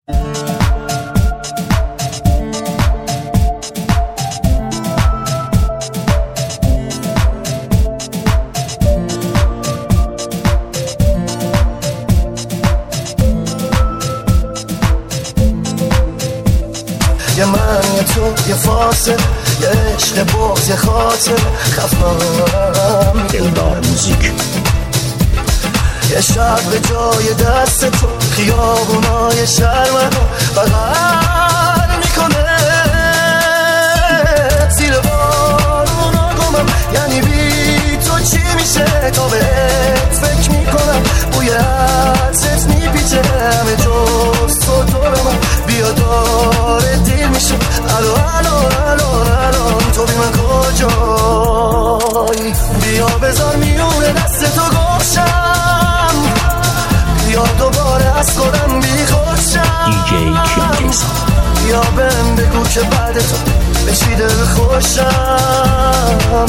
یه من یه تو یه فاصل یه عشق بغض یه خاطر خفنم دلدار موزیک یه شب به جای دست تو خیابونای شهر منو بغل میکنه زیر بارونا گمم یعنی بی تو چی میشه تا بهت فکر میکنم بوی عطرت میپیچه همه جز تو دور من بیا داره دیر میشه الو تو بی من کجایی بیا بذار میونه دست تو گوشم بیا دوباره از خودم بی خوشم دیجی کیمکیسان بیا بهم بگو که بعد تو به چی دل خوشم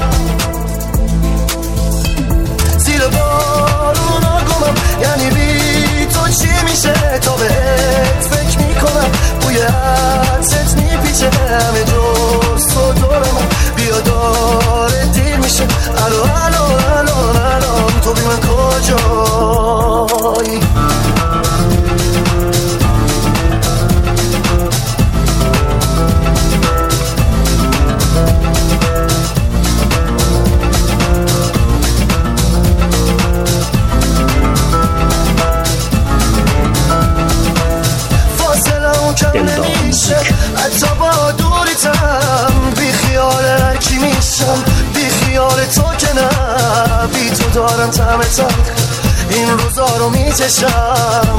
زیر بارونا گمم یعنی بی تو چی میشه تا بهت فکر میکنم بوی عطرت میپیچه همه جز تو دور من بیا داره دیر میشه الو تو بی من کجایی نمیشه حتی با دوریتم بی خیال هرکی میشم بی خیال تو که نه بی تو دارم طعم تلخ این روزا رو میچشم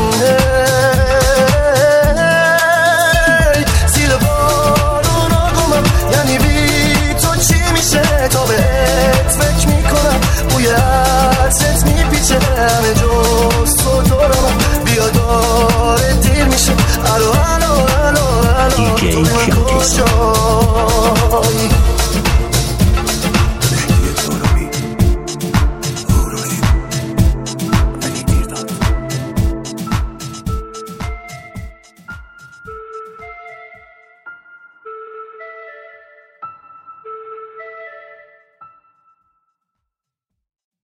زیر بارونا گمم یعنی بی تو چی میشه تا بهت فکر میکنم بوی عطرت میپیچه همه جز تو دورم بیا داره دیر میشه الو دیجی کیمکیسان